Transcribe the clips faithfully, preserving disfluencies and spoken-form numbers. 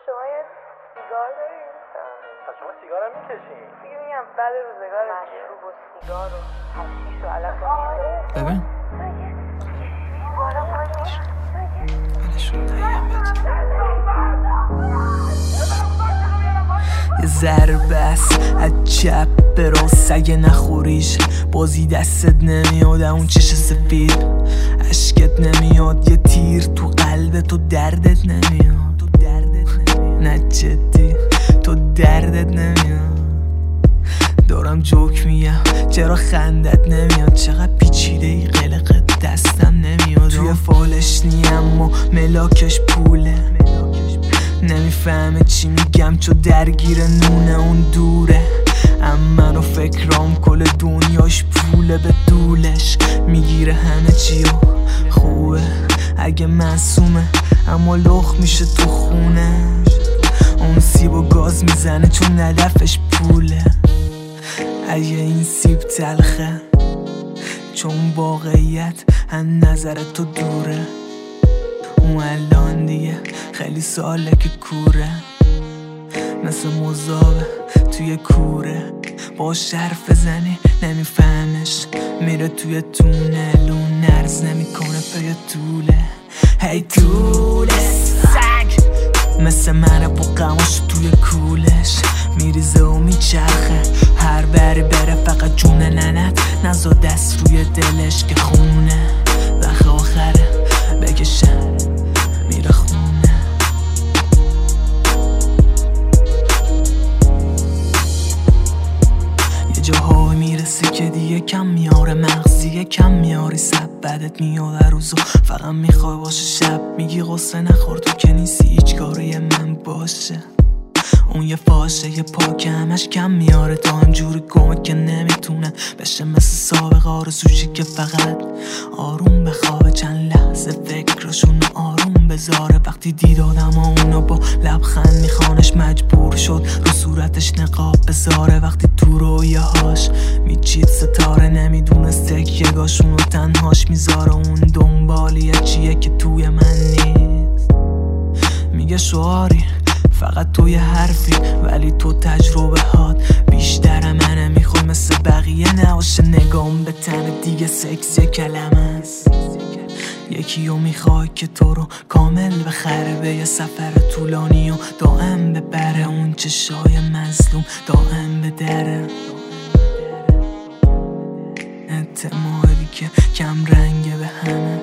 شما یه سیگار دارین؟ پس شما سیگار هم میکشین؟ دیگه میگم بعد روزگار مشروب و سیگار و حشیش و علف و ببین بالا پایین بلشون تایمت یه ضربه است از چپ به راست اگه نخوریش بازی دستت نمیاد اون چش سفید عشقت نمیاد یه تیر تو قلب تو دردت نمیاد تو دردت نمیاد نه جدی تو دردت نمیاد دارم جوک میگم چرا خندت نمیاد چقدر پیچیده ای قلقت دستم نمیاد توی فالش نیم و ملاکش پوله نمیفهمه چی میگم چو درگیر نونه اون دوره ام منو فکرام کل دنیاش پوله به دولش میگیره همه چیو خوبه اگه معصومه اما لخ میشه تو خونه اون سیب و گاز میزنه چون ندفش پوله اگه این سیب تلخه چون واقعیت هم نظر تو دوره اون الان دیگه خیلی ساله که کوره مثل مزابه توی کوره با شرف زنی نمیفهمش میره توی تونل اون نرز نمیکنه پای طوله هی طوله سگ مثل منه با قماش توی کولش میریزه و میچرخه هر بری بره فقط جون ننت نزا دست روی دلش که خونه وقت آخره بکشن میره خونه یه جاهایی میرسی که دیگه کم میاره مغزیه کم میاری سب بدت میاد در روزو فقط میخوای باشه شب میگی قصه نخور تو که نیستی هیچ کاری من باشه اون یه فاشه یه پاک همش کم میاره تا همجوری گمه که نمیتونه بشه مثل سابق آرزوشی که فقط آروم بخوابه چند لحظه فکرشون آروم بذاره وقتی دید آدم ها اونو با لبخند میخوانش مجبور شد رو صورتش نقاب بذاره وقتی تو رویاهاش میچید ستاره نمیدونسته که گاشونو تنهاش میذاره اون دنبالیه چیه که توی من نیست میگه شعاری فقط تو یه حرفی ولی تو تجربه هات بیشتر منه میخوای مثل بقیه نباشه نگام به تن دیگه سکس یه کلمه است یکی رو میخوای که تو رو کامل بخره به یه سفر طولانی و دائم ببره اون چشای مظلوم دائم به دره اعتمادی که کم رنگه به همه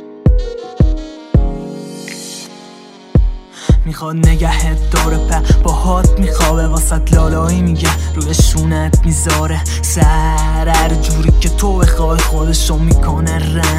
میخواد نگهت داره په باهات میخوابه واسط لالایی میگه روی شونت میذاره سر هر جوری که تو بخوای خودشو میکنه رنگ